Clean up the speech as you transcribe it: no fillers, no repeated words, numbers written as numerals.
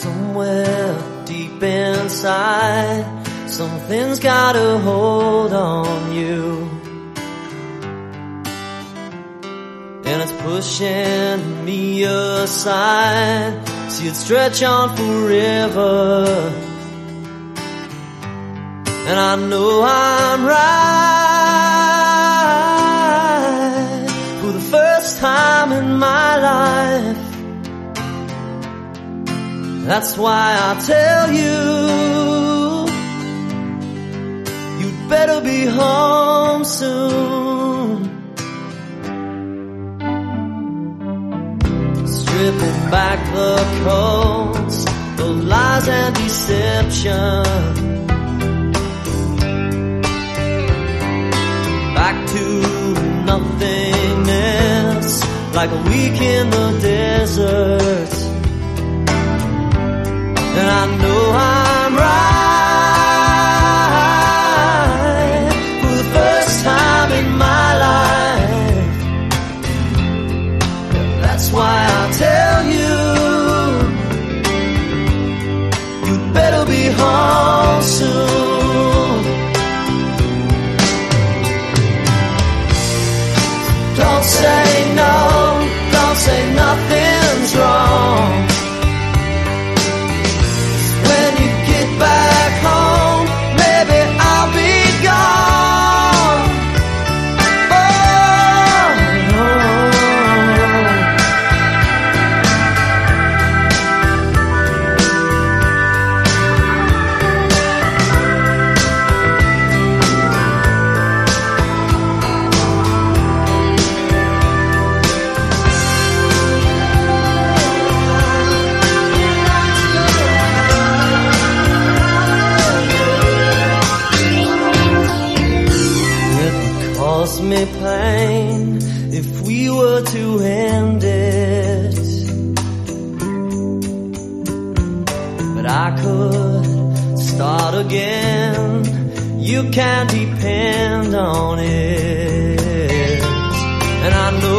Somewhere deep inside, something's got a hold on you, and it's pushing me aside. See it stretch on forever, and I know I'm right for the first time in my life. That's why I tell you, you'd better be home soon. Stripping back the coats, the lies and deception, back to nothingness, like a week in the desert. And I know I'm right for the first time in my life. That's why I tell you, you'd better be home soon. Don't say no, don't say nothing's wrong. Back home, maybe I'll be gone. Me pain if we were to end it, but I could start again. You can depend on it, and I know